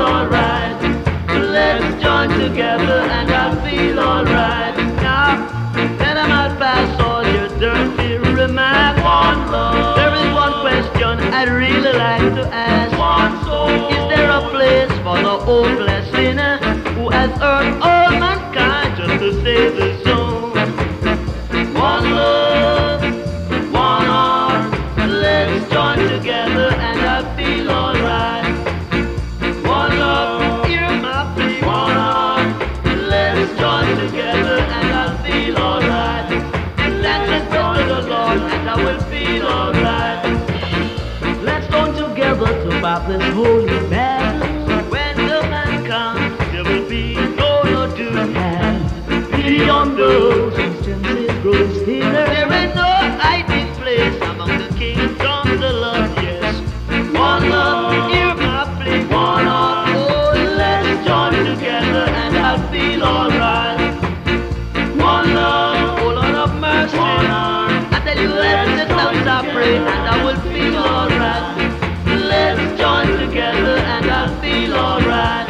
alright. Let's join together and I'll feel alright. Now, let them out pass all your dirty remarks. One love. There is one question I'd really like to ask. One soul. Is there a place for the hopeless sinner who has hurt all mankind just to save his soul? One love, one heart. Let's join together and I'll feel alright. One love, hear my plea. One heart. Let's join together and I'll feel alright. Give thanks and praise to the Lord and I will feel alright. Let's join together to fight this holy battle. When the man comes, there will be no doom. And beyond those instances grows thinner. There ain't no hiding place among the kingdoms of love. Yes, one love, hear my plea. One heart, oh, let's join together and I'll feel alright. One love, oh Lord of mercy. One heart, I tell you, let the sounds I pray and I will feel alright. Let's join together and I'll feel alright.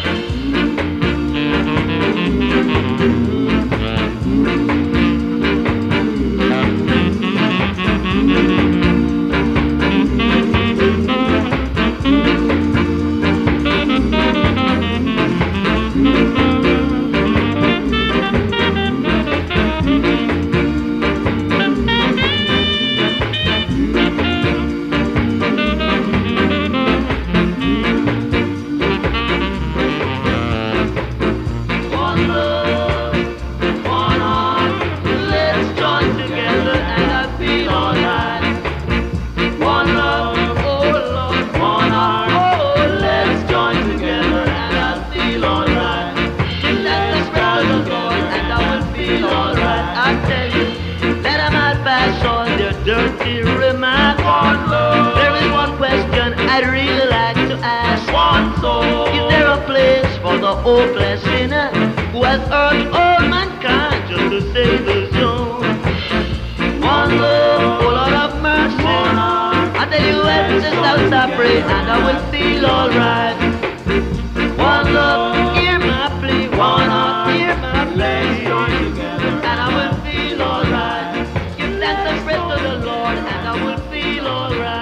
Dirty remark. One love. There is one question I'd really like to ask. One soul. Is there a place for the hopeless sinner who has hurt all mankind just to save his soul? One love, oh Lord of mercy. I tell you, when the sounds I pray and I will feel alright. One love, hear my plea. One heart, hear my plea. And I will feel alright. Give thanks and praise to the Lord and I will feel alright.